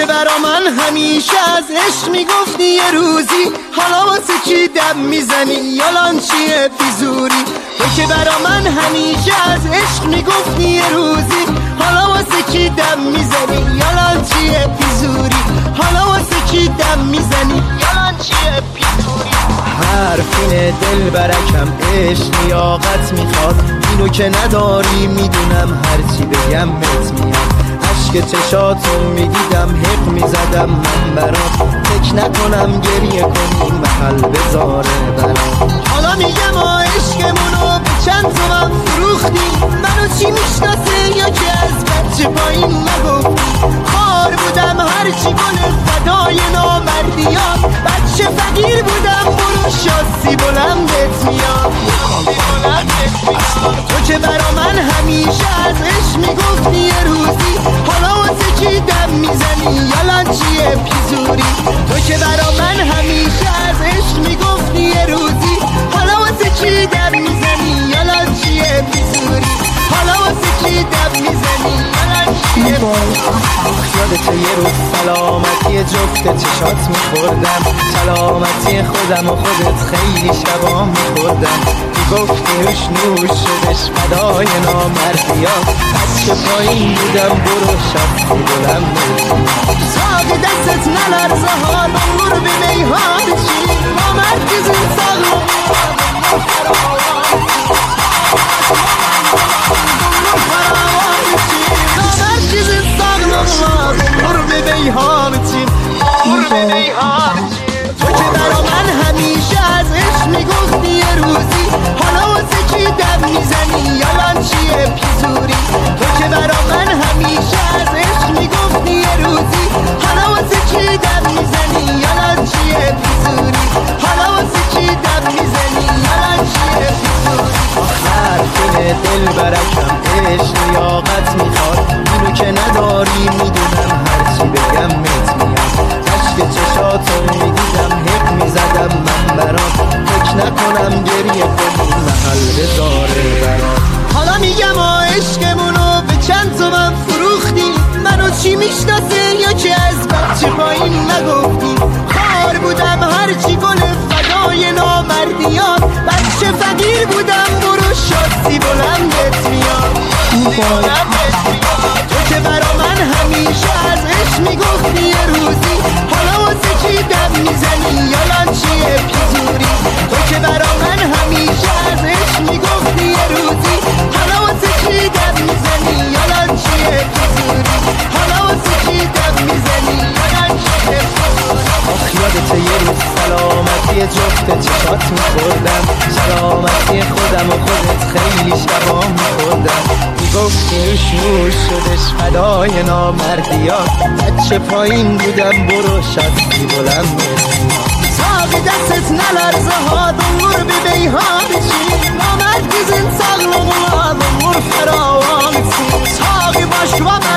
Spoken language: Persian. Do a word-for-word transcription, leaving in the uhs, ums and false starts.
که برا من همیشه از عشق میگفتی یه روزی، حالا واسه چی دم میزنی؟ یالان چیه بیزوری؟ تو که برا من همیشه از عشق میگفتی یه روزی، حالا واسه چی دم میزنی؟ یالان چیه بیزوری؟ حالا واسه چی دم میزنی؟ یالان چیه بیزوری؟ حرفین دل برکم عشق لیاقت میخواد، اینو که نداری میدونم، هرچی بگم بهت میاد. عشق چشاتو میدیدم حق میزدم من برات، فکر نکنم گریه کنی محل بذاره برات. حالا میگم آ عشقمونو به چند تومن فروختی، منو چی میشناسه یا که از بچه پایین نگفتی؟ خار بودم هرچی گل فدای نامردیات، بچه فقیر بودم برو شاسی بلندت میاد. تو که برا من همیشه از عشق میگفتی یه روزی، حالا واسه چی دم میزنی؟ یالان چیه پیزوری؟ تو که برا من همیشه از عشق میگفتی یه روزی، حالا واسه چی دم میزنی؟ یالان چیه پیزوری؟ حالا واسه چی دم میزنی؟ یالان چیه پیزوری؟ یادت یه روز سلامتی جفت چشات میخوردم، سلامتی خودم و خودت خیلی شبا میخوردم. گفتی روش نوش شدش فدای نامردیات، از که پایین بودم برو شبی بلند ساق دستت نلرزه حال امور به میهان چی نامرد زین ساق تو که برا من همیشه از عشق میگفتی یه روزی، حالا واسه چی دم میزنی؟ یالان چیه پیزوری؟ تو که برا من همیشه از عشق میگفتی یه روزی، حالا واسه چی دم میزنی؟ یالان چیه پیزوری؟ حالا واسه چی دم میزنی؟ یالان چیه پیزوری؟ حرفین دل برکم عشق لیاقت میخواد، اینو که نداری میدونم، هرچی بگم مت میاد. عشق چشاتو میدیدم حق میزدم من برات، فکر نکنم گریه کنی محل بذاره برات. حالا میگم آ عشقمونو به چند تومن فروختی، منو چی میشناسه یا که از بچه پایین نگفتی؟ خار بودم هرچی گل فدای نامردیات، بچه فقیر بودم برو شاسی بلندت میاد. تو که برا من همیشه از عشق میگفتی یه روزی، حالا واسه چی دم میزنی؟ یالان چیه پیزوری؟ تو که برا من همیشه از عشق میگفتی یه روزی، حالا واسه چی دم میزنی؟ یالان چیه پیزوری؟ حالا واسه چی دم میزنی؟ یالان چیه پیزوری؟ آخ یادت یه روز سلامتی جفت چشات میخوردم، سلامتی خودم و خودت خیلی شبا میخوردم. میگفتی روش نوش شدش فدای نامردیات، بچه پایین بودم برو شبی بلند ساق دستت نلرزه ها دور به بیهان چی نامرد زین ساق و غلاب امور فراوان چی ساقی باش و